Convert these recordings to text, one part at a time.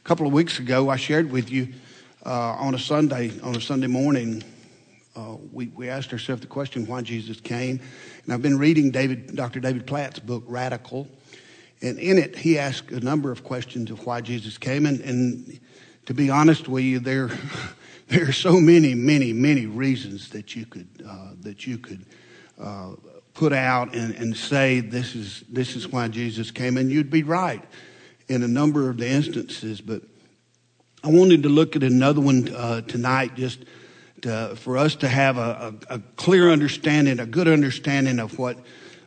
couple of weeks ago, I shared with you on a Sunday morning, we asked ourselves the question, why Jesus came. And I've been reading Dr. David Platt's book, Radical. And in it, he asked a number of questions of why Jesus came. And to be honest with you, there are so many reasons that you could put out and say this is why Jesus came. And you'd be right in a number of the instances. But I wanted to look at another one tonight, just for us to have a clear understanding, a good understanding of what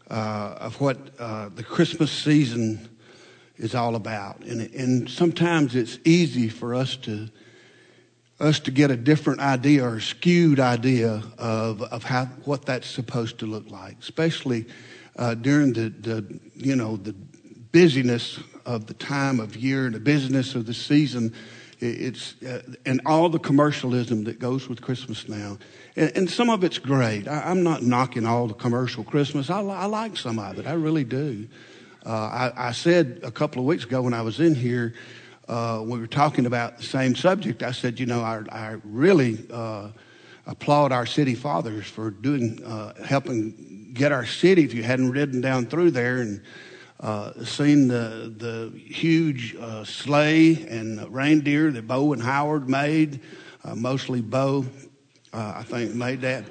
the Christmas season is all about. And sometimes it's easy for us to get a different idea or a skewed idea of what that's supposed to look like, especially during the busyness of the time of year and the busyness of the season. It's and all the commercialism that goes with Christmas now, and some of it's great. I'm not knocking all the commercial Christmas. I like some of it. I really do. I said a couple of weeks ago when I was in here, we were talking about the same subject. I said, I really applaud our city fathers for helping get our city. If you hadn't ridden down through there and seen the huge sleigh and reindeer that Bo and Howard made, mostly Bo, I think, made that.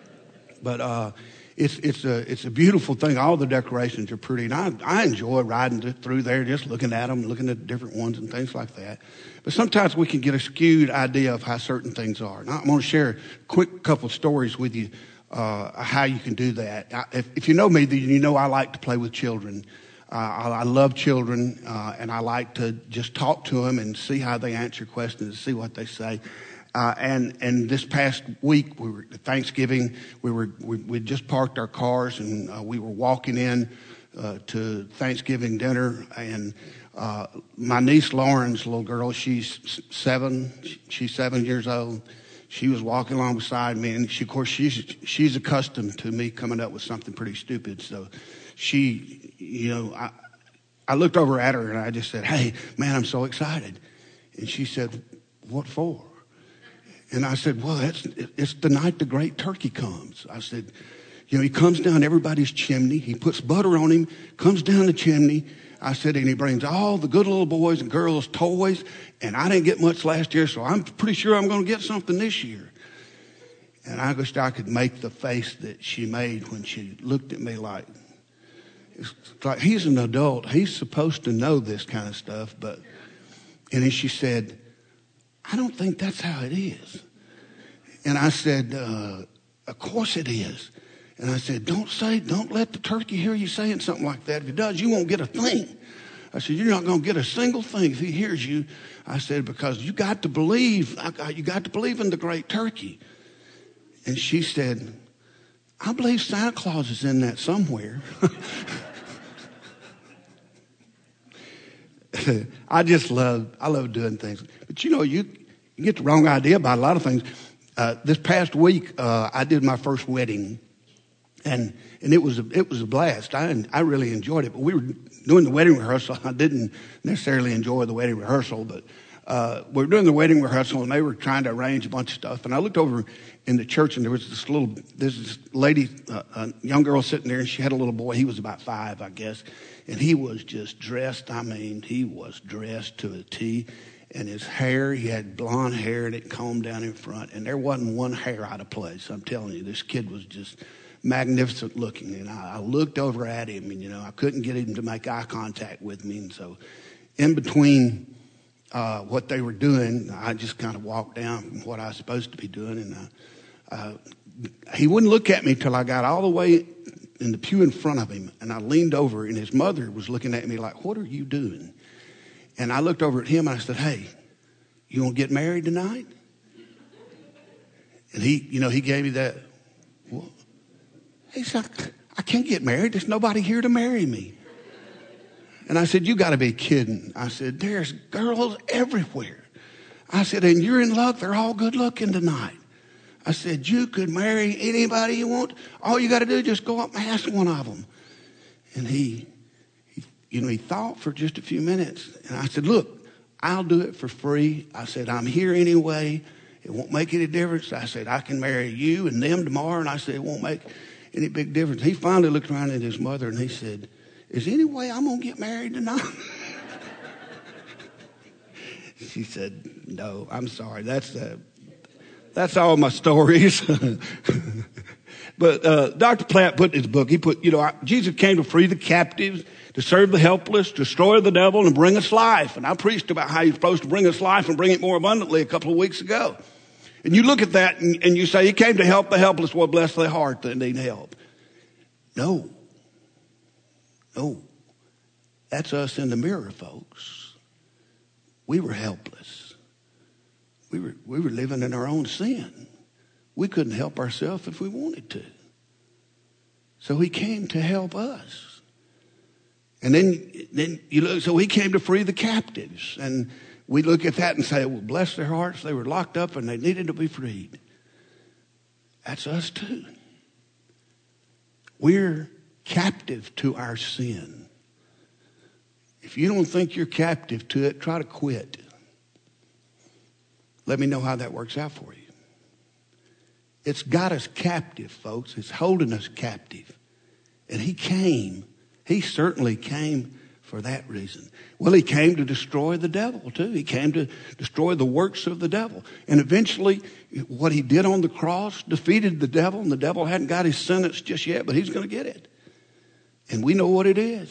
But it's a beautiful thing. All the decorations are pretty, and I enjoy riding through there, just looking at them, looking at different ones and things like that. But sometimes we can get a skewed idea of how certain things are. And I'm going to share a quick couple stories with you how you can do that. If you know me, then you know I like to play with children. I love children, and I like to just talk to them and see how they answer questions and see what they say. And this past week, we were at Thanksgiving. We just parked our cars and we were walking in to Thanksgiving dinner. And my niece Lauren's little girl, she's 7 years old. She was walking along beside me, and of course she's accustomed to me coming up with something pretty stupid. So she, I looked over at her and I just said, "Hey, man, I'm so excited." And she said, "What for?" And I said, "Well, it's the night the great turkey comes." I said, he comes down everybody's chimney. He puts butter on him, comes down the chimney. I said, and he brings all the good little boys and girls toys. And I didn't get much last year, so I'm pretty sure I'm going to get something this year. And I wished I could make the face that she made when she looked at me like, it's like he's an adult. He's supposed to know this kind of stuff. And then she said, "I don't think that's how it is." And I said, "Of course it is." And I said, don't let the turkey hear you saying something like that. If it does, you won't get a thing. I said, "You're not going to get a single thing if he hears you." I said, "Because you got to believe in the great turkey." And she said, "I believe Santa Claus is in that somewhere." I love doing things. But you get the wrong idea about a lot of things. This past week, I did my first wedding, and it was a blast. I really enjoyed it. But we were doing the wedding rehearsal. I didn't necessarily enjoy the wedding rehearsal, but we were doing the wedding rehearsal, and they were trying to arrange a bunch of stuff. And I looked over in the church, and there was this lady, a young girl sitting there, and she had a little boy. He was about 5, I guess. And he was just dressed. I mean, he was dressed to a T. And his hair, he had blonde hair, and it combed down in front. And there wasn't one hair out of place. I'm telling you, this kid was just magnificent looking. And I looked over at him, and, I couldn't get him to make eye contact with me. And so in between what they were doing, I just kind of walked down from what I was supposed to be doing. And he wouldn't look at me till I got all the way in the pew in front of him. And I leaned over, and his mother was looking at me like, "What are you doing?" And I looked over at him, and I said, "Hey, you want to get married tonight?" And he gave me that. Well, he said, "I can't get married. There's nobody here to marry me." And I said, "You got to be kidding." I said, "There's girls everywhere." I said, "And you're in luck. They're all good looking tonight." I said, "You could marry anybody you want. All you got to do is just go up and ask one of them." And he thought for just a few minutes. And I said, "Look, I'll do it for free. I said, I'm here anyway. It won't make any difference. I said, I can marry you and them tomorrow. And I said, it won't make any big difference. He finally looked around at his mother and he said, is there any way I'm going to get married tonight? She said, no, I'm sorry. That's all my stories. But Dr. Platt put in his book, he put, Jesus came to free the captives, to serve the helpless, destroy the devil, and bring us life. And I preached about how he's supposed to bring us life and bring it more abundantly a couple of weeks ago. And you look at that and you say, he came to help the helpless. Well, bless their heart that need help. No. That's us in the mirror, folks. We were helpless. We were living in our own sin. We couldn't help ourselves if we wanted to. So he came to help us. And then you look, so he came to free the captives. And we look at that and say, well, bless their hearts. They were locked up and they needed to be freed. That's us too. We're captive to our sin. If you don't think you're captive to it, try to quit. Let me know how that works out for you. It's got us captive, folks. It's holding us captive. And he certainly came for that reason. Well, he came to destroy the devil too. He came to destroy the works of the devil. And eventually, what he did on the cross defeated the devil, and the devil hadn't got his sentence just yet, but he's going to get it. And we know what it is.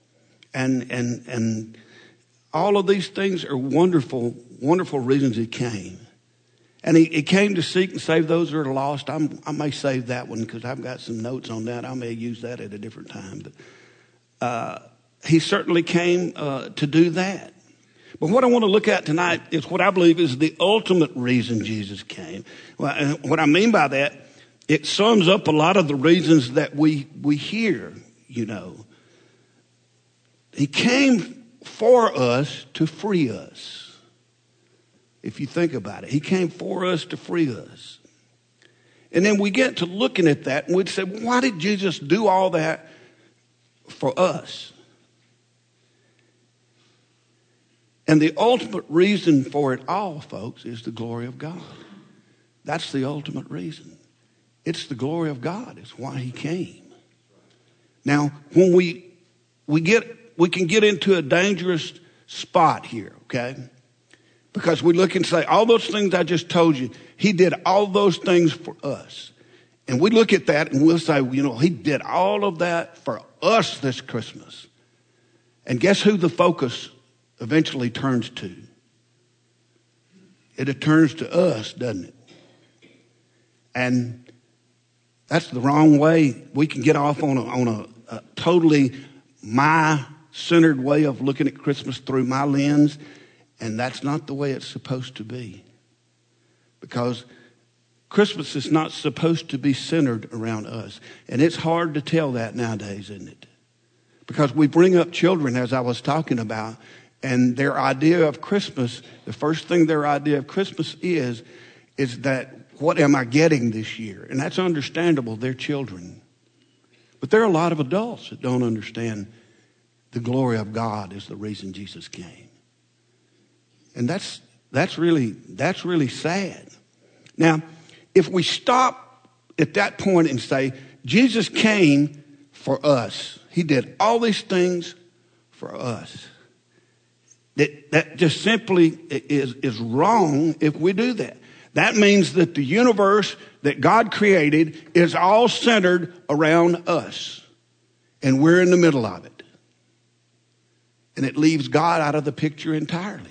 And all of these things are wonderful, wonderful reasons he came. And he came to seek and save those who are lost. I may save that one because I've got some notes on that. I may use that at a different time. But he certainly came to do that. But what I want to look at tonight is what I believe is the ultimate reason Jesus came. Well, and what I mean by that, it sums up a lot of the reasons that we hear, He came for us to free us. If you think about it, he came for us to free us. And then we get to looking at that and we'd say, why did Jesus do all that for us? And the ultimate reason for it all, folks, is the glory of God. That's the ultimate reason. It's the glory of God. It's why he came. Now, when we can get into a dangerous spot here, okay? Because we look and say, all those things I just told you, he did all those things for us. And we look at that and we'll say, he did all of that for us this Christmas. And guess who the focus eventually turns to? It turns to us, doesn't it? And that's the wrong way. We can get off on a totally my-centered way of looking at Christmas through my lens. And that's not the way it's supposed to be. Because Christmas is not supposed to be centered around us. And it's hard to tell that nowadays, isn't it? Because we bring up children, as I was talking about, and their idea of Christmas, the first thing their idea of Christmas is that, what am I getting this year? And that's understandable, they're children. But there are a lot of adults that don't understand the glory of God is the reason Jesus came. And that's really sad. Now, if we stop at that point and say, Jesus came for us. He did all these things for us. That just simply is wrong if we do that. That means that the universe that God created is all centered around us. And we're in the middle of it. And it leaves God out of the picture entirely.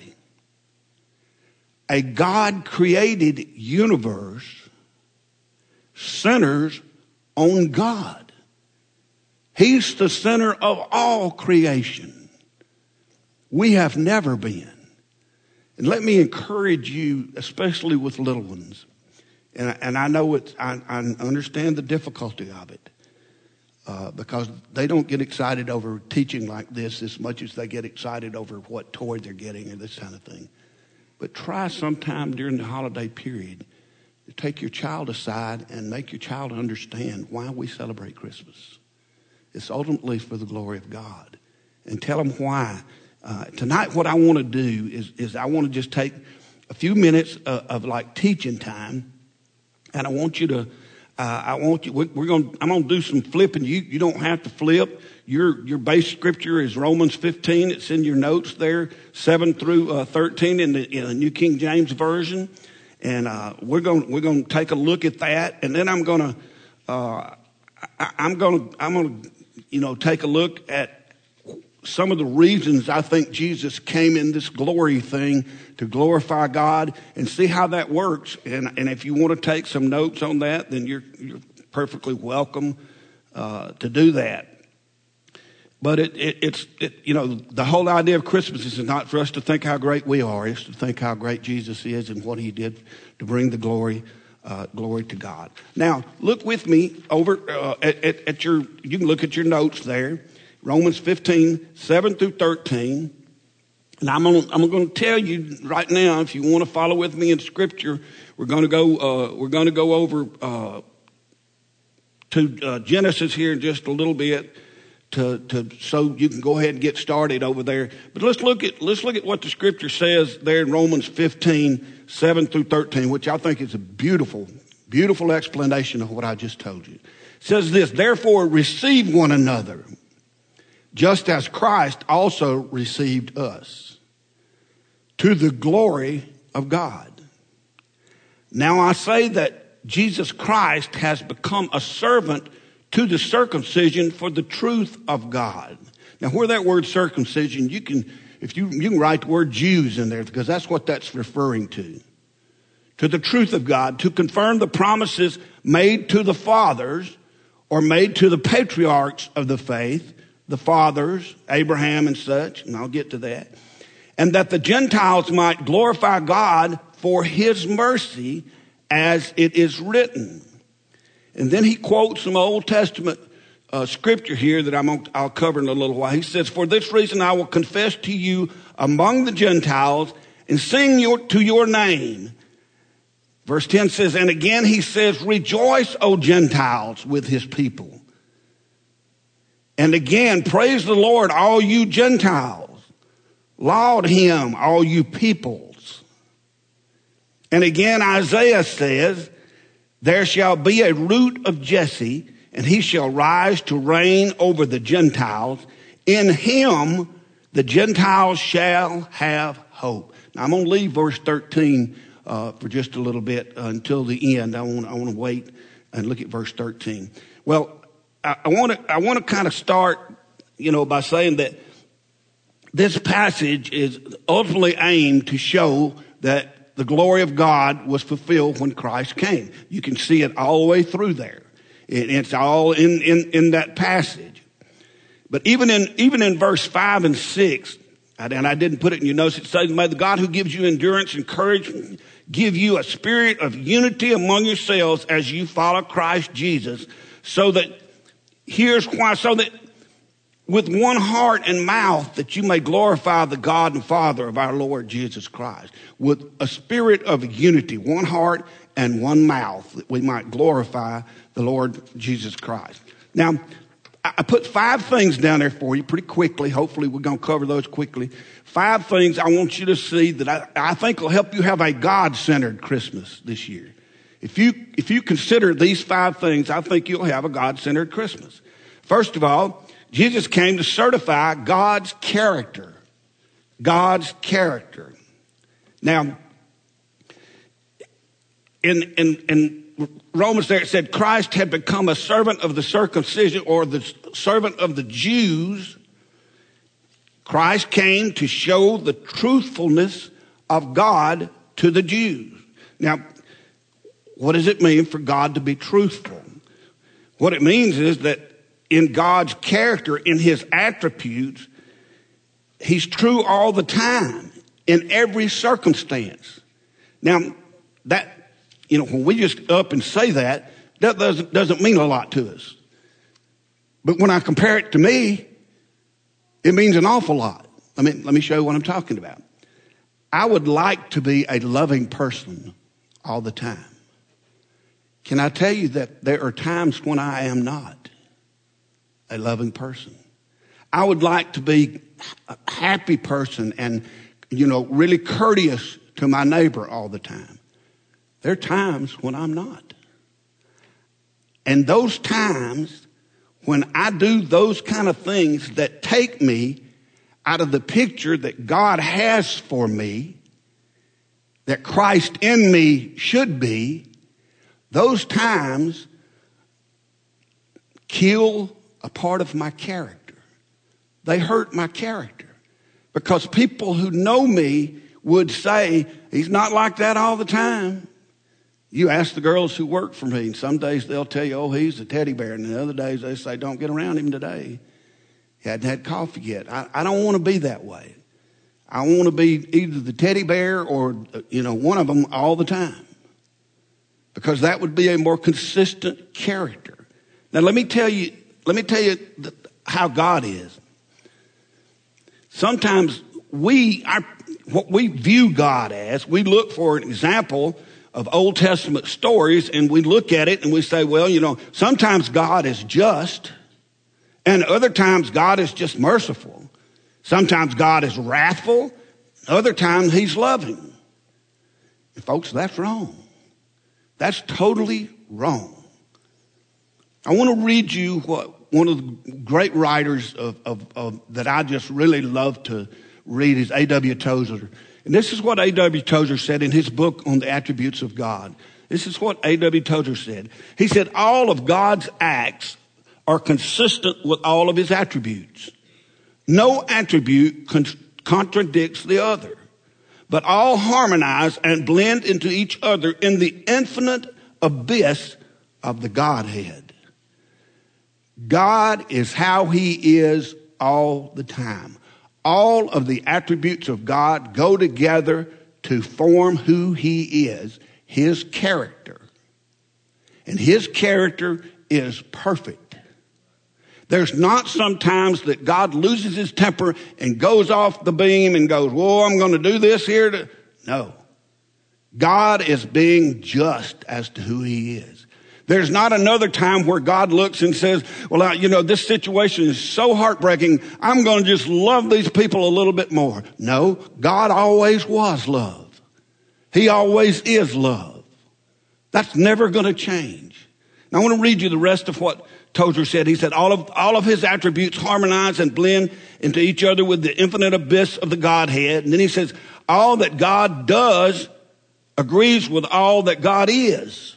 A God-created universe centers on God. He's the center of all creation. We have never been. And let me encourage you, especially with little ones. And I know I understand the difficulty of it. Because they don't get excited over teaching like this as much as they get excited over what toy they're getting or this kind of thing. But try sometime during the holiday period to take your child aside and make your child understand why we celebrate Christmas. It's ultimately for the glory of God. And tell them why Tonight, what I want to do is I want to just take a few minutes of like teaching time, and I want you to. I'm going to do some flipping. You don't have to flip. Your base scripture is Romans 15. It's in your notes there, 7 through 13 in the New King James Version. And we're going to take a look at that, and then I'm going to take a look at some of the reasons I think Jesus came in this glory thing to glorify God, and see how that works. And if you want to take some notes on that, then you're perfectly welcome to do that. But it's the whole idea of Christmas is not for us to think how great we are. It's to think how great Jesus is and what he did to bring the glory to God. Now, look with me over you can look at your notes there. Romans 15, 7 through 13. And I'm going to tell you right now, if you want to follow with me in Scripture, we're going to go over to Genesis here in just a little bit, so you can go ahead and get started over there. But let's look at what the Scripture says there in Romans 15, 7 through 13, which I think is a beautiful, beautiful explanation of what I just told you. It says this: therefore receive one another, just as Christ also received us, to the glory of God. Now I say that Jesus Christ has become a servant to the circumcision for the truth of God. Now, where that word circumcision, you can write the word Jews in there, because that's what that's referring to. To the truth of God, to confirm the promises made to the fathers, or made to the patriarchs of the faith, the fathers, Abraham and such, and I'll get to that. And that the Gentiles might glorify God for his mercy, as it is written. And then he quotes some Old Testament scripture here that I'll cover in a little while. He says, for this reason I will confess to you among the Gentiles and sing to your name. Verse 10 says, and again he says, rejoice, O Gentiles, with his people. And again, praise the Lord, all you Gentiles. Laud him, all you peoples. And again, Isaiah says, there shall be a root of Jesse, and he shall rise to reign over the Gentiles. In him, the Gentiles shall have hope. Now, I'm going to leave verse 13 for just a little bit until the end. I want to wait and look at verse 13. Well, I want to kind of start, by saying that this passage is ultimately aimed to show that the glory of God was fulfilled when Christ came. You can see it all the way through there. It's all in that passage. But even in verse 5 and 6, and I didn't put it in your notes, it says, may the God who gives you endurance and courage give you a spirit of unity among yourselves as you follow Christ Jesus, so that with one heart and mouth that you may glorify the God and Father of our Lord Jesus Christ. With a spirit of unity, one heart and one mouth, that we might glorify the Lord Jesus Christ. Now, I put 5 things down there for you pretty quickly. Hopefully we're going to cover those quickly. 5 things I want you to see that I think will help you have a God-centered Christmas this year. If you consider these 5 things, I think you'll have a God-centered Christmas. First of all, Jesus came to certify God's character. God's character. Now, in Romans there it said Christ had become a servant of the circumcision, or the servant of the Jews. Christ came to show the truthfulness of God to the Jews. Now, what does it mean for God to be truthful? What it means is that in God's character, in his attributes, he's true all the time, in every circumstance. Now, that, when we just up and say that doesn't mean a lot to us. But when I compare it to me, it means an awful lot. Let me show you what I'm talking about. I would like to be a loving person all the time. Can I tell you that there are times when I am not a loving person? I would like to be happy person and, really courteous to my neighbor all the time. There are times when I'm not. And those times when I do those kind of things that take me out of the picture that God has for me, that Christ in me should be, those times kill a part of my character. They hurt my character. Because people who know me would say, he's not like that all the time. You ask the girls who work for me, and some days they'll tell you, oh, he's a teddy bear. And the other days they say, don't get around him today. He hadn't had coffee yet. I don't want to be that way. I want to be either the teddy bear or, one of them all the time. Because that would be a more consistent character. Now, let me tell you how God is. Sometimes what we view God as, we look for an example of Old Testament stories, and we look at it and we say, well, sometimes God is just, and other times God is just merciful. Sometimes God is wrathful, other times he's loving. And folks, that's wrong. That's totally wrong. I want to read you what one of the great writers of that I just really love to read is A.W. Tozer. And this is what A.W. Tozer said in his book on the attributes of God. This is what A.W. Tozer said. He said, all of God's acts are consistent with all of his attributes. No attribute contradicts the other, but all harmonize and blend into each other in the infinite abyss of the Godhead. God is how he is all the time. All of the attributes of God go together to form who he is, his character. And his character is perfect. There's not sometimes that God loses his temper and goes off the beam and goes, whoa, I'm going to do this here. No. God is being just as to who he is. There's not another time where God looks and says, well, this situation is so heartbreaking, I'm going to just love these people a little bit more. No, God always was love. He always is love. That's never going to change. Now, I want to read you the rest of what Tozer said. He said, all of his attributes harmonize and blend into each other with the infinite abyss of the Godhead. And then he says, all that God does agrees with all that God is.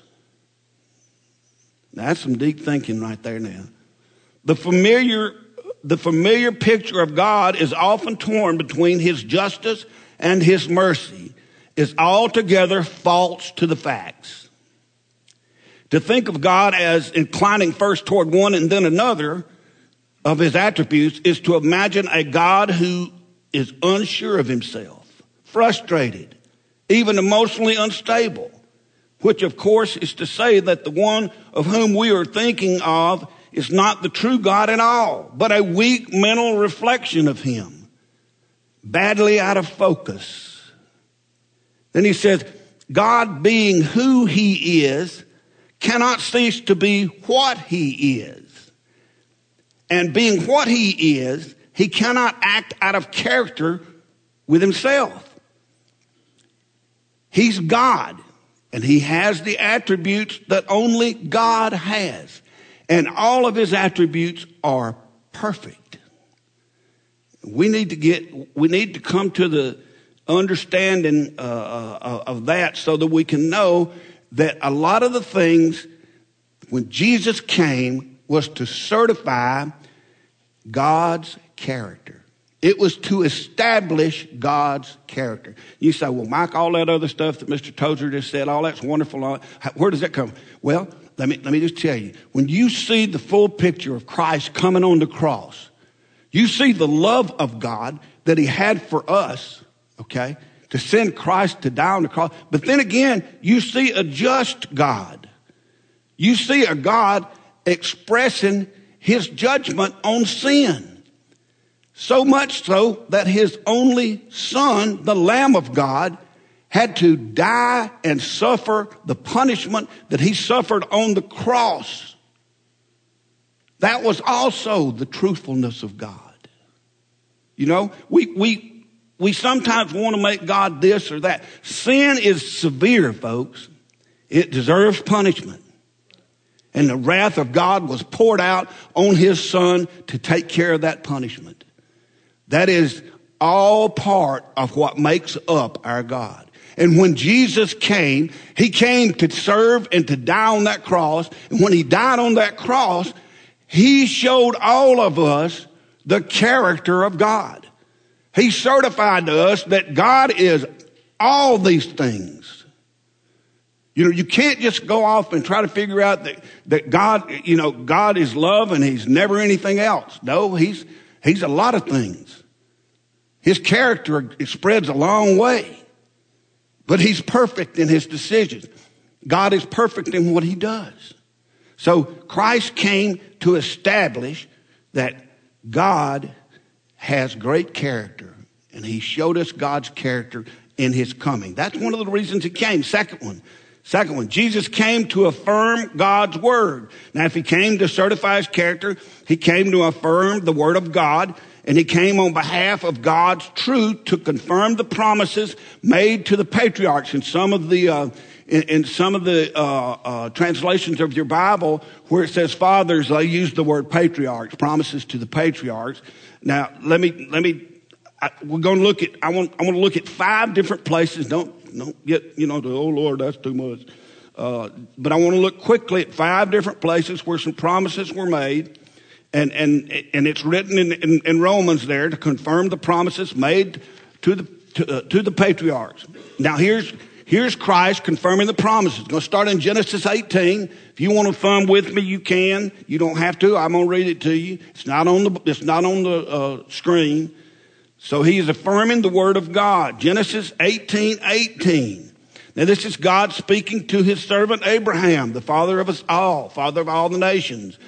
That's some deep thinking right there now. The familiar picture of God is often torn between his justice and his mercy, is altogether false to the facts. To think of God as inclining first toward one and then another of his attributes is to imagine a God who is unsure of himself, frustrated, even emotionally unstable. Which, of course, is to say that the one of whom we are thinking of is not the true God at all, but a weak mental reflection of him, badly out of focus. Then he says, God being who he is cannot cease to be what he is. And being what he is, he cannot act out of character with himself. He's God. And he has the attributes that only God has. And all of his attributes are perfect. We need to come to the understanding of that so that we can know that a lot of the things when Jesus came was to certify God's character. It was to establish God's character. You say, well, Mike, all that other stuff that Mr. Tozer just said, all that's wonderful. Where does that come? Well, let me just tell you. When you see the full picture of Christ coming on the cross, you see the love of God that he had for us, okay, to send Christ to die on the cross. But then again, you see a just God. You see a God expressing his judgment on sin. So much so that his only son, the Lamb of God, had to die and suffer the punishment that he suffered on the cross. That was also the truthfulness of God. You know, we sometimes want to make God this or that. Sin is severe, folks. It deserves punishment. And the wrath of God was poured out on his son to take care of that punishment. That is all part of what makes up our God. And when Jesus came, he came to serve and to die on that cross. And when he died on that cross, he showed all of us the character of God. He certified to us that God is all these things. You know, you can't just go off and try to figure out that God, you know, God is love and he's never anything else. No, he's a lot of things. His character spreads a long way. But he's perfect in his decisions. God is perfect in what he does. So Christ came to establish that God has great character. And he showed us God's character in his coming. That's one of the reasons he came. Second one, Jesus came to affirm God's word. Now, if he came to certify his character, he came to affirm the word of God. And he came on behalf of God's truth to confirm the promises made to the patriarchs. In some of the translations of your Bible, where it says fathers, they use the word patriarchs, promises to the patriarchs. Now, we're going to look at. I want to look at 5 different places. Don't get oh Lord, that's too much. But I want to look quickly at 5 different places where some promises were made. And it's written in Romans there to confirm the promises made to the patriarchs. Now here's Christ confirming the promises. It's going to start in Genesis 18. If you want to thumb with me, you can. You don't have to. I'm going to read it to you. It's not on the screen. So he is affirming the word of God. Genesis 18:18. Now this is God speaking to his servant Abraham, the father of us all, father of all the nations.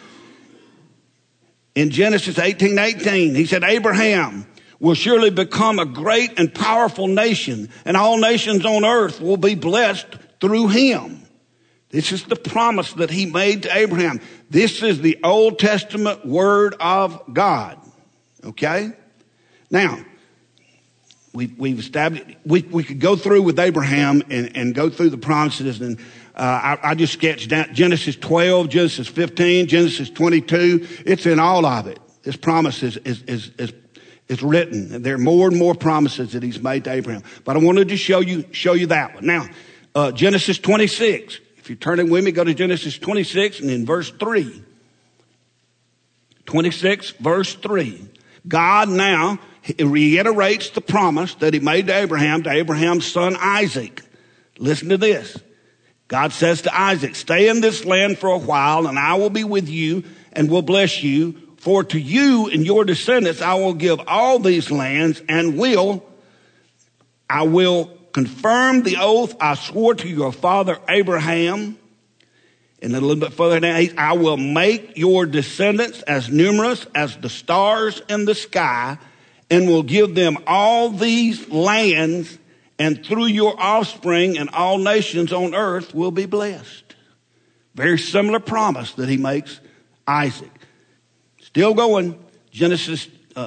In Genesis 18:18, he said, Abraham will surely become a great and powerful nation, and all nations on earth will be blessed through him. This is the promise that he made to Abraham. This is the Old Testament word of God. Okay? Now, we've established, we could go through with Abraham and go through the promises, and I just sketched out Genesis 12, Genesis 15, Genesis 22. It's in all of it. This promise is written. There are more and more promises that he's made to Abraham. But I wanted to show you that one. Now, Genesis 26. If you're turning with me, go to Genesis 26 and in verse 3. 26, verse 3. God now reiterates the promise that he made to Abraham's son Isaac. Listen to this. God says to Isaac, stay in this land for a while, and I will be with you and will bless you. For to you and your descendants I will give all these lands, and I will confirm the oath I swore to your father Abraham. And a little bit further down, I will make your descendants as numerous as the stars in the sky, and will give them all these lands, and through your offspring and all nations on earth will be blessed. Very similar promise that he makes Isaac. Still going, Genesis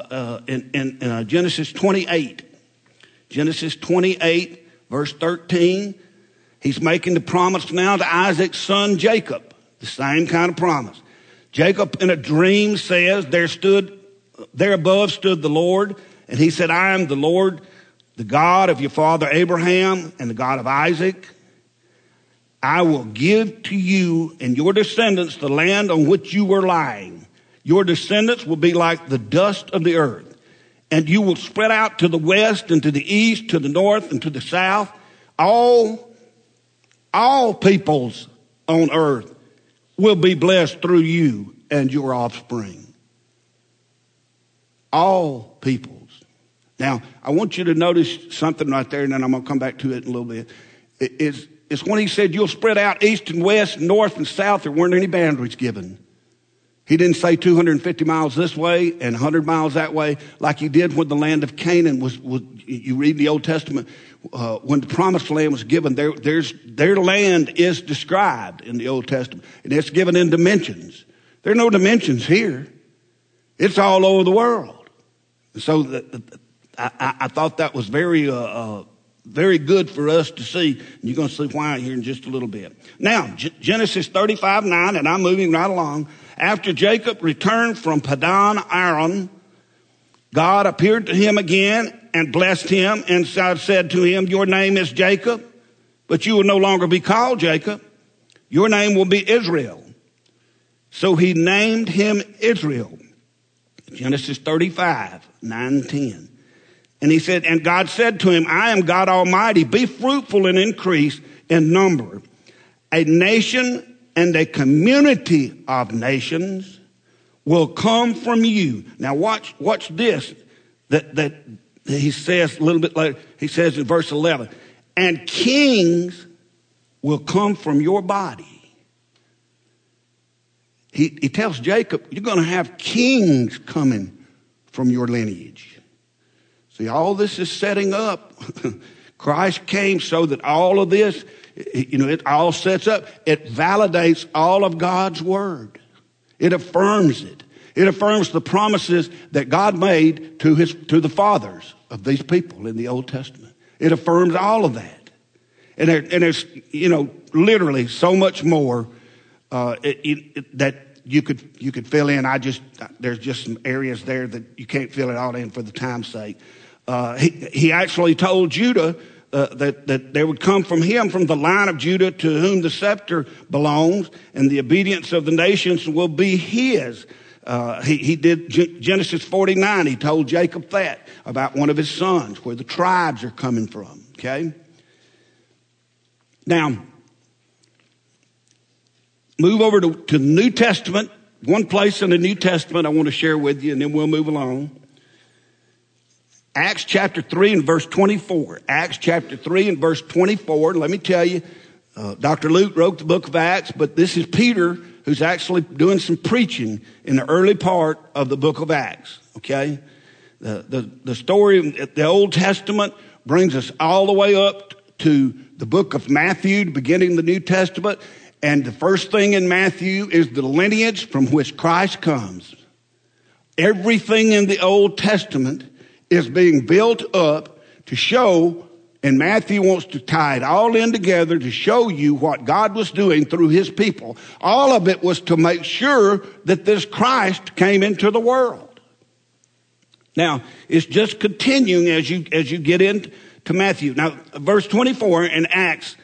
28. Genesis 28, verse 13. He's making the promise now to Isaac's son Jacob. The same kind of promise. Jacob in a dream says, there above stood the Lord, and he said, I am the Lord, the God of your father Abraham and the God of Isaac. I will give to you and your descendants the land on which you were lying. Your descendants will be like the dust of the earth, and you will spread out to the west and to the east, to the north and to the south. All peoples on earth will be blessed through you and your offspring. All peoples. Now, I want you to notice something right there, and then I'm going to come back to it in a little bit. It's when he said you'll spread out east and west, north and south. There weren't any boundaries given. He didn't say 250 miles this way and 100 miles that way like he did when the land of Canaan was you read the Old Testament, when the promised land was given, their land is described in the Old Testament, and it's given in dimensions. There are no dimensions here. It's all over the world. So I thought that was very good for us to see. You're going to see why here in just a little bit. Now, Genesis 35:9, and I'm moving right along. After Jacob returned from Padan Aram, God appeared to him again and blessed him and said to him, "Your name is Jacob, but you will no longer be called Jacob. Your name will be Israel." So he named him Israel. Genesis 35:9-10. And he said, and God said to him, "I am God Almighty. Be fruitful and increase in number. A nation and a community of nations will come from you." Now watch this. That he says a little bit later. He says in verse 11, "And kings will come from your body." He tells Jacob, you're going to have kings coming from your lineage. See, all this is setting up. Christ came so that all of this, it all sets up. It validates all of God's word. It affirms it. It affirms the promises that God made to the fathers of these people in the Old Testament. It affirms all of that. And there's, literally so much more that you could fill in. There's just some areas there that you can't fill it all in for the time's sake. He actually told Judah that there would come from him, from the line of Judah, to whom the scepter belongs, and the obedience of the nations will be his. He did Genesis 49. He told Jacob that about one of his sons, where the tribes are coming from. Okay. Now, move over to the New Testament. One place in the New Testament I want to share with you, and then we'll move along. Acts chapter 3 and verse 24. Acts chapter 3 and verse 24. Let me tell you, Dr. Luke wrote the book of Acts, but this is Peter who's actually doing some preaching in the early part of the book of Acts. Okay? The story of the Old Testament brings us all the way up to the book of Matthew, beginning the New Testament. And the first thing in Matthew is the lineage from which Christ comes. Everything in the Old Testament is being built up to show, and Matthew wants to tie it all in together to show you what God was doing through his people. All of it was to make sure that this Christ came into the world. Now, it's just continuing as you get into Matthew. Now, verse 24 in Acts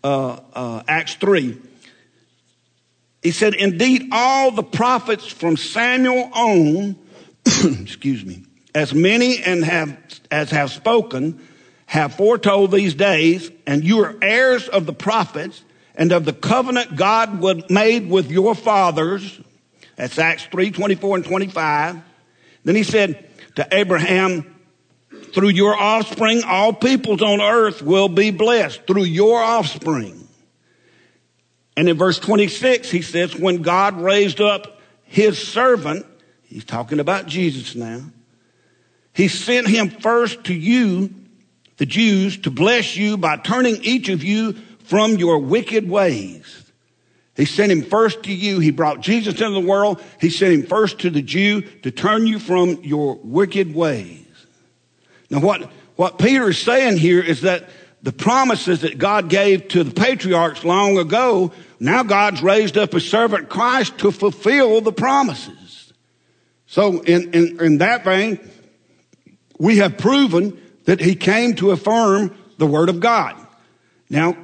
3. He said, "Indeed, all the prophets from Samuel on, excuse me, as many as have spoken, have foretold these days, and you are heirs of the prophets and of the covenant God made with your fathers." That's Acts 3:24 and 25. Then he said to Abraham, "Through your offspring, all peoples on earth will be blessed." Through your offspring. And in verse 26, he says, "When God raised up his servant," he's talking about Jesus now, "he sent him first to you, the Jews, to bless you by turning each of you from your wicked ways." He sent him first to you. He brought Jesus into the world. He sent him first to the Jew to turn you from your wicked ways. Now what Peter is saying here is that the promises that God gave to the patriarchs long ago, now God's raised up his servant Christ to fulfill the promises. So in that vein, we have proven that he came to affirm the word of God. Now,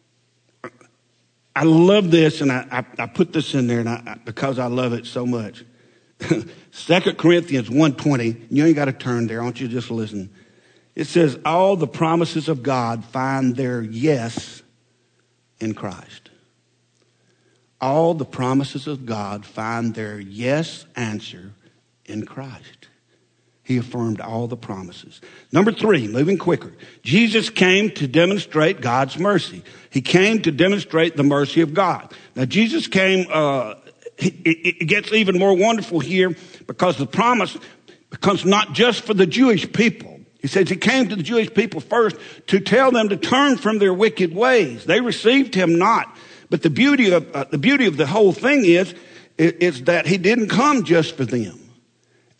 I love this, and I put this in there because I love it so much. 2 Corinthians 1:20, you ain't got to turn there, I want you to just listen. It says, all the promises of God find their yes in Christ. All the promises of God find their yes answer in Christ. He affirmed all the promises. Number 3, moving quicker. Jesus came to demonstrate God's mercy. He came to demonstrate the mercy of God. Now, Jesus came, it gets even more wonderful here because the promise becomes not just for the Jewish people. He says he came to the Jewish people first to tell them to turn from their wicked ways. They received him not. But the beauty of the whole thing is that he didn't come just for them.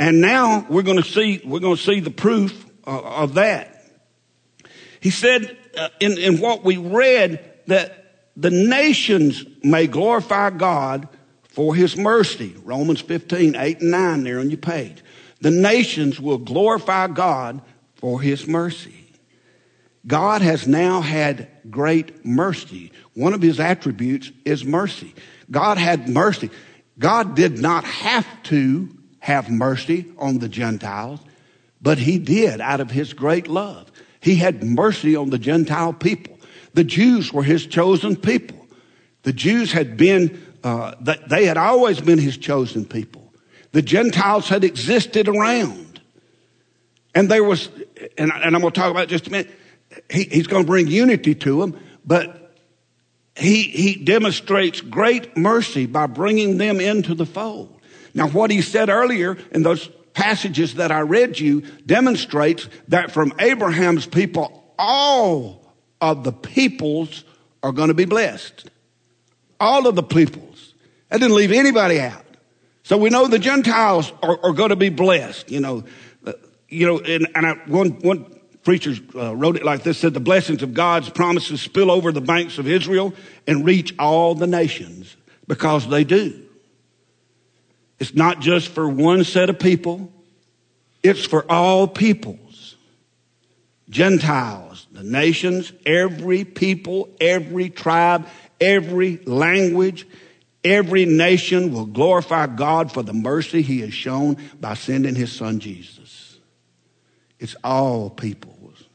And now we're going to see the proof of that. He said in what we read that the nations may glorify God for his mercy. Romans 15, 8 and 9 there on your page. The nations will glorify God for his mercy. God has now had great mercy. One of his attributes is mercy. God had mercy. God did not have to have mercy on the Gentiles, but he did out of his great love. He had mercy on the Gentile people. The Jews were his chosen people. The Jews had been, they had always been his chosen people. The Gentiles had existed around. And there was, and I'm going to talk about it just a minute, he's going to bring unity to them, but he demonstrates great mercy by bringing them into the fold. Now, what he said earlier in those passages that I read you demonstrates that from Abraham's people, all of the peoples are going to be blessed. All of the peoples. That didn't leave anybody out. So we know the Gentiles are going to be blessed. One preacher wrote it like this, said the blessings of God's promises spill over the banks of Israel and reach all the nations, because they do. It's not just for one set of people. It's for all peoples. Gentiles, the nations, every people, every tribe, every language, every nation will glorify God for the mercy he has shown by sending his son Jesus. It's all peoples.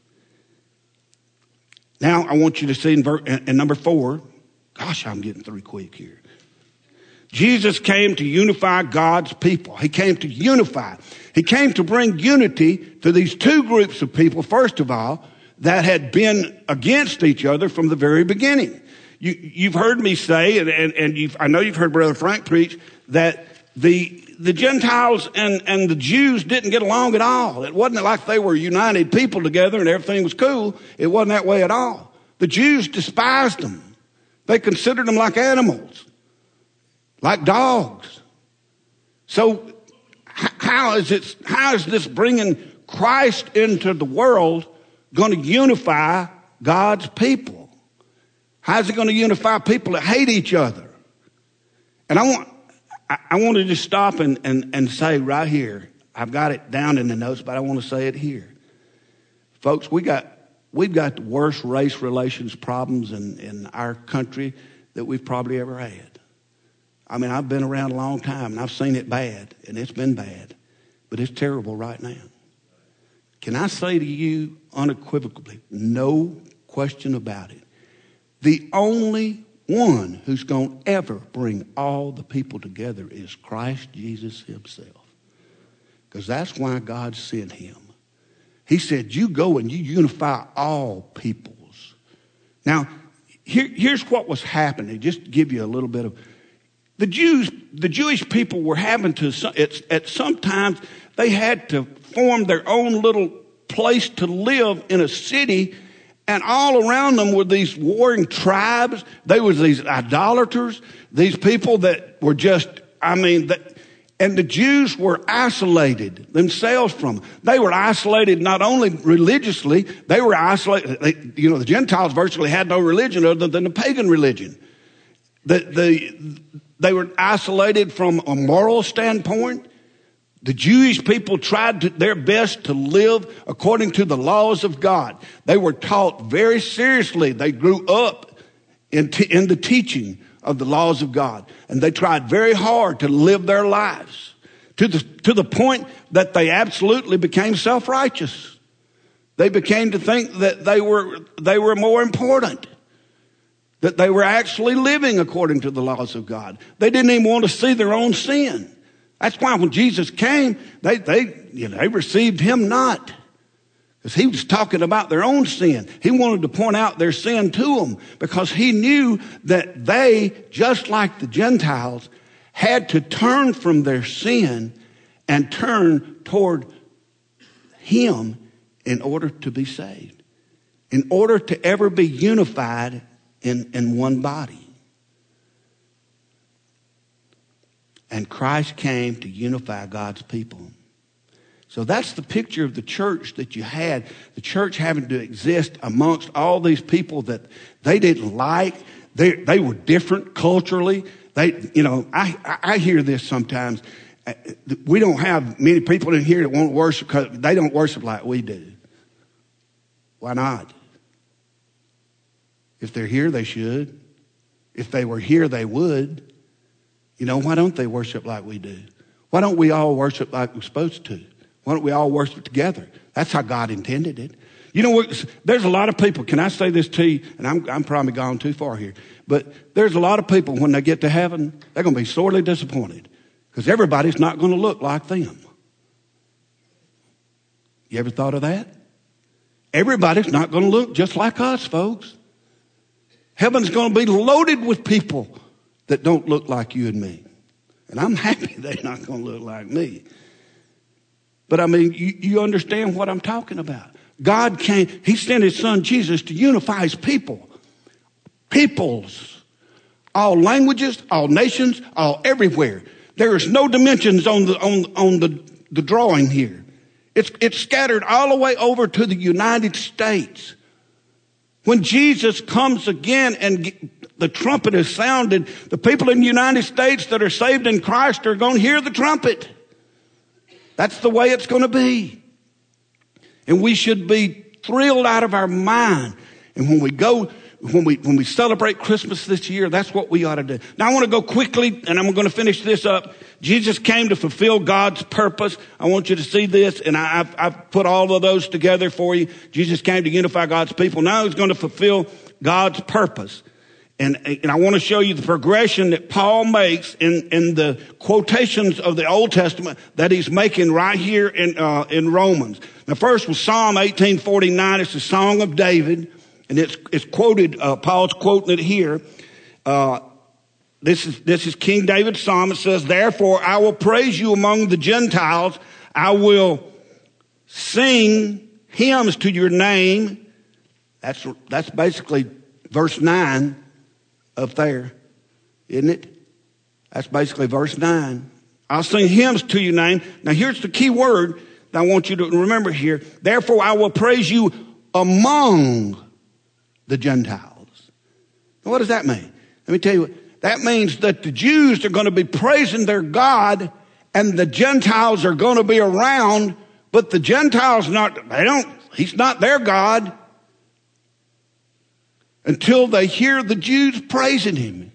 Now I want you to see in number 4. Gosh, I'm getting through quick here. Jesus came to unify God's people. He came to unify. He came to bring unity to these two groups of people, first of all, that had been against each other from the very beginning. You've heard me say, and I know you've heard Brother Frank preach, that the Gentiles and the Jews didn't get along at all. It wasn't like they were united people together and everything was cool. It wasn't that way at all. The Jews despised them. They considered them like animals, like dogs. So how is this bringing Christ into the world going to unify God's people? How is it going to unify people that hate each other? And I want to just stop and say right here, I've got it down in the notes, but I want to say it here. Folks, we've got the worst race relations problems in our country that we've probably ever had. I mean, I've been around a long time and I've seen it bad, and it's been bad, but it's terrible right now. Can I say to you unequivocally, no question about it, the only one who's going to ever bring all the people together is Christ Jesus himself. Because that's why God sent him. He said, you go and you unify all peoples. Now, here's what was happening. Just to give you a little bit of... The Jewish people were having to, at some times, they had to form their own little place to live in a city, and all around them were these warring tribes. They were these idolaters, these people that were just, and the Jews were isolated themselves from them. They were isolated not only religiously, they were isolated. The Gentiles virtually had no religion other than the pagan religion. They were isolated from a moral standpoint. The Jewish people tried their best to live according to the laws of God. They were taught very seriously. They grew up in the teaching of the laws of God. And they tried very hard to live their lives to the point that they absolutely became self-righteous. They became to think that they were more important, that they were actually living according to the laws of God. They didn't even want to see their own sin. That's why when Jesus came, they received him not. Because he was talking about their own sin. He wanted to point out their sin to them because he knew that they, just like the Gentiles, had to turn from their sin and turn toward him in order to be saved, in order to ever be unified in one body. And Christ came to unify God's people. So that's the picture of the church that you had. The church having to exist amongst all these people that they didn't like. They were different culturally. I hear this sometimes. We don't have many people in here that won't worship because they don't worship like we do. Why not? If they're here, they should. If they were here, they would. Why don't they worship like we do? Why don't we all worship like we're supposed to? Why don't we all worship together? That's how God intended it. There's a lot of people, can I say this to you? And I'm probably gone too far here. But there's a lot of people, when they get to heaven, they're going to be sorely disappointed. Because everybody's not going to look like them. You ever thought of that? Everybody's not going to look just like us, folks. Heaven's going to be loaded with people that don't look like you and me. And I'm happy they're not going to look like me. But you understand what I'm talking about. God came, he sent his son Jesus to unify his people. Peoples. All languages, all nations, all everywhere. There is no dimensions on the drawing here. It's scattered all the way over to the United States. When Jesus comes again and the trumpet is sounded, the people in the United States that are saved in Christ are going to hear the trumpet. That's the way it's going to be. And we should be thrilled out of our mind. And when we celebrate Christmas this year, that's what we ought to do. Now I want to go quickly, and I'm going to finish this up. Jesus came to fulfill God's purpose. I want you to see this, and I've put all of those together for you. Jesus came to unify God's people. Now he's going to fulfill God's purpose. And I want to show you the progression that Paul makes in the quotations of the Old Testament that he's making right here in Romans. Now, first was Psalm 18:49. It's the Song of David, and it's quoted. Paul's quoting it here. This is King David's psalm. It says, "Therefore, I will praise you among the Gentiles. I will sing hymns to your name." That's basically verse 9. Up there, isn't it? That's basically verse 9. I'll sing hymns to your name. Now here's the key word that I want you to remember here. Therefore, I will praise you among the Gentiles. Now, what does that mean? Let me tell you what. That means that the Jews are going to be praising their God and the Gentiles are going to be around, but the Gentiles he's not their God. Until they hear the Jews praising him.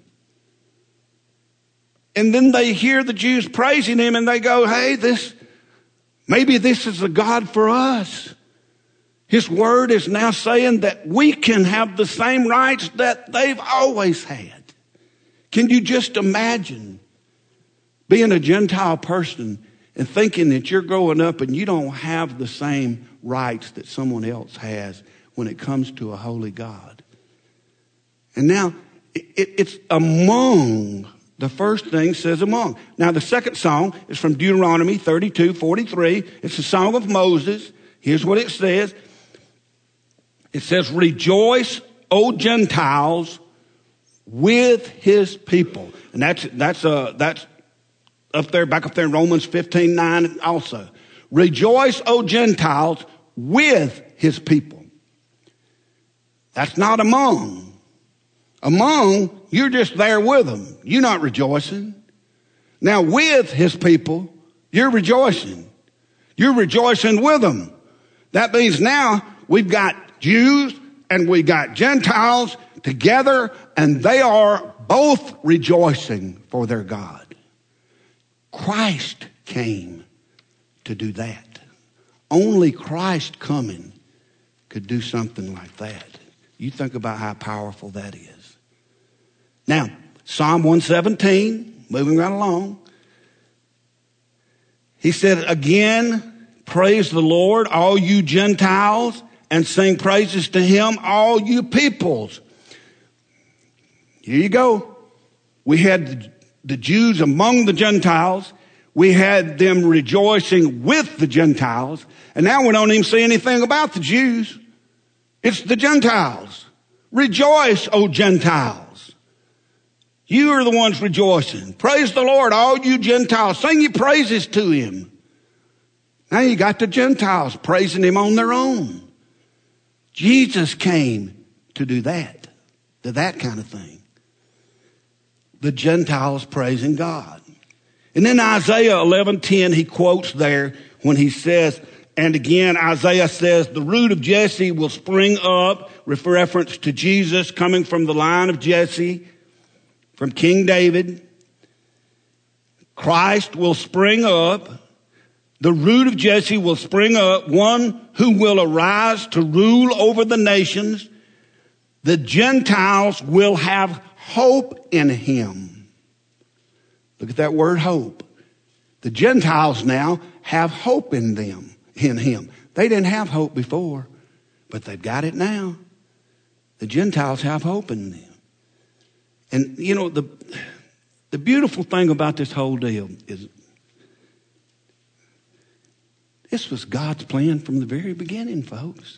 And then they hear the Jews praising him and they go, hey, maybe this is the God for us. His word is now saying that we can have the same rights that they've always had. Can you just imagine being a Gentile person and thinking that you're growing up and you don't have the same rights that someone else has when it comes to a holy God? And now, it's among. The first thing says among. Now, the second song is from Deuteronomy 32:43. It's the song of Moses. Here's what it says. It says, "Rejoice, O Gentiles, with his people." And that's up there, back up there in Romans 15:9 also. "Rejoice, O Gentiles, with his people." That's not among. Among, you're just there with them. You're not rejoicing. Now, with his people, you're rejoicing. You're rejoicing with them. That means now we've got Jews and we got Gentiles together, and they are both rejoicing for their God. Christ came to do that. Only Christ coming could do something like that. You think about how powerful that is. Now, Psalm 117, moving right along. He said, "Again, praise the Lord, all you Gentiles, and sing praises to him, all you peoples." Here you go. We had the Jews among the Gentiles. We had them rejoicing with the Gentiles. And now we don't even see anything about the Jews. It's the Gentiles. Rejoice, O Gentiles. You are the ones rejoicing. Praise the Lord, all you Gentiles. Sing your praises to him. Now you got the Gentiles praising him on their own. Jesus came to do that kind of thing. The Gentiles praising God. And then Isaiah 11:10, he quotes there when he says, and again, Isaiah says, the root of Jesse will spring up, with reference to Jesus coming from the line of Jesse, from King David. Christ will spring up. The root of Jesse will spring up, one who will arise to rule over the nations. The Gentiles will have hope in him. Look at that word, hope. The Gentiles now have hope in them. In him. They didn't have hope before, but they've got it now. The Gentiles have hope in them. And you know, the beautiful thing about this whole deal is this was God's plan from the very beginning, folks.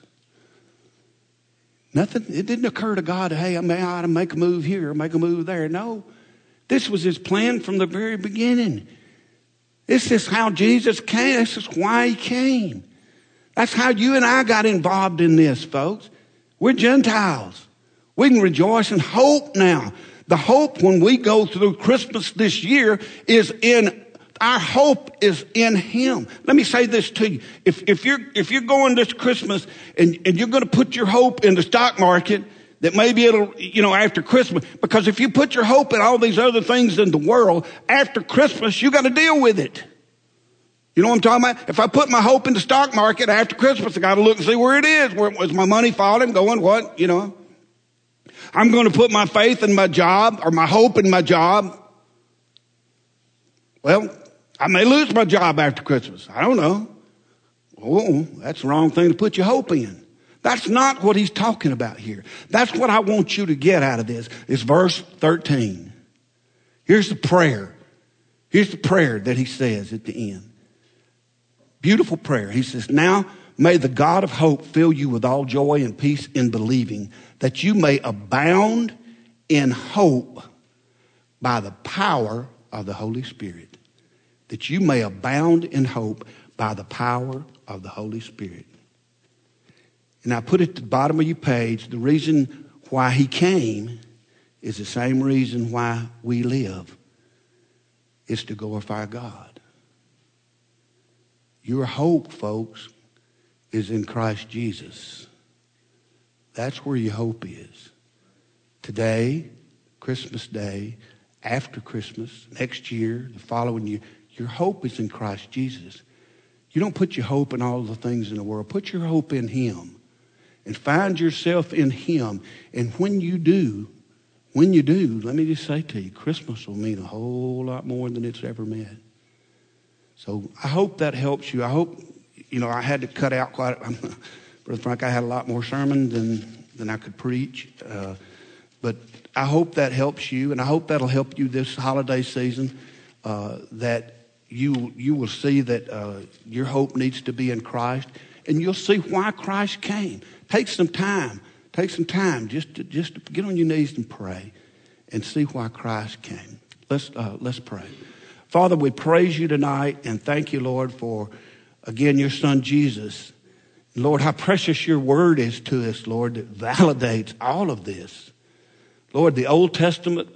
It didn't occur to God, hey, I ought to make a move here or make a move there. No, this was his plan from the very beginning. This is how Jesus came. This is why he came. That's how you and I got involved in this, folks. We're Gentiles. We can rejoice and hope now. The hope when we go through Christmas this year is our hope is in him. Let me say this to you. If you're going this Christmas and you're going to put your hope in the stock market, that maybe it'll, after Christmas, because if you put your hope in all these other things in the world, after Christmas, you got to deal with it. You know what I'm talking about? If I put my hope in the stock market after Christmas, I got to look and see where it is. Where was my money falling, going, what, I'm going to put my faith in my job or my hope in my job. Well, I may lose my job after Christmas. I don't know. Oh, that's the wrong thing to put your hope in. That's not what he's talking about here. That's what I want you to get out of this, is verse 13. Here's the prayer. Here's the prayer that he says at the end. Beautiful prayer. He says, now may the God of hope fill you with all joy and peace in believing, that you may abound in hope by the power of the Holy Spirit. That you may abound in hope by the power of the Holy Spirit. And I put at the bottom of your page, the reason why he came is the same reason why we live. It's to glorify God. Your hope, folks, is in Christ Jesus. That's where your hope is. Today, Christmas Day, after Christmas, next year, the following year, your hope is in Christ Jesus. You don't put your hope in all the things in the world. Put your hope in him. And find yourself in him. And when you do, let me just say to you, Christmas will mean a whole lot more than it's ever meant. So I hope that helps you. I hope, I had to cut out Brother Frank, I had a lot more sermon than I could preach. But I hope that helps you, and I hope that'll help you this holiday season, that you will see that your hope needs to be in Christ, and you'll see why Christ came. Take some time just to get on your knees and pray and see why Christ came. Let's pray. Father, we praise you tonight and thank you, Lord, for, again, your son Jesus. Lord, how precious your word is to us, Lord, that validates all of this. Lord, the Old Testament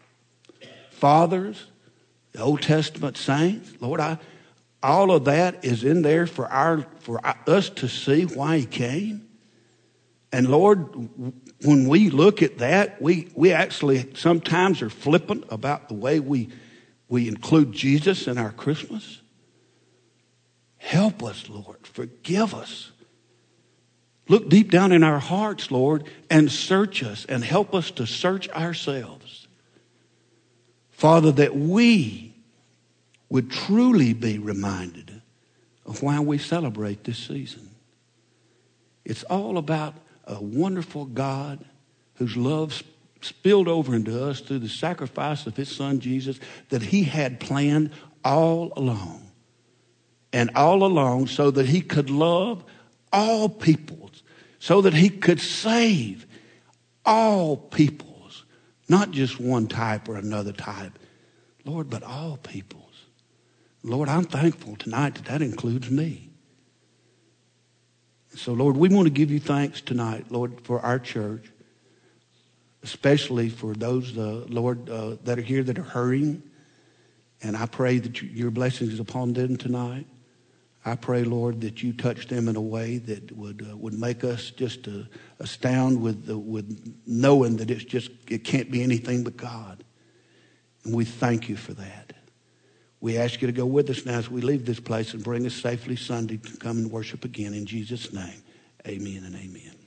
fathers, the Old Testament saints, Lord, all of that is in there for us to see why he came. And Lord, when we look at that, we actually sometimes are flippant about the way we include Jesus in our Christmas. Help us, Lord. Forgive us. Look deep down in our hearts, Lord, and search us and help us to search ourselves. Father, that we would truly be reminded of why we celebrate this season. It's all about a wonderful God whose love spilled over into us through the sacrifice of his son Jesus that he had planned all along. And all along so that he could love all peoples, so that he could save all peoples, not just one type or another type, Lord, but all peoples. Lord, I'm thankful tonight that includes me. So, Lord, we want to give you thanks tonight, Lord, for our church, especially for those, Lord, that are here that are hurting. And I pray that your blessings is upon them tonight. I pray, Lord, that you touch them in a way that would make us just astound with knowing that it can't be anything but God. And we thank you for that. We ask you to go with us now as we leave this place and bring us safely Sunday to come and worship again. In Jesus' name, amen and amen.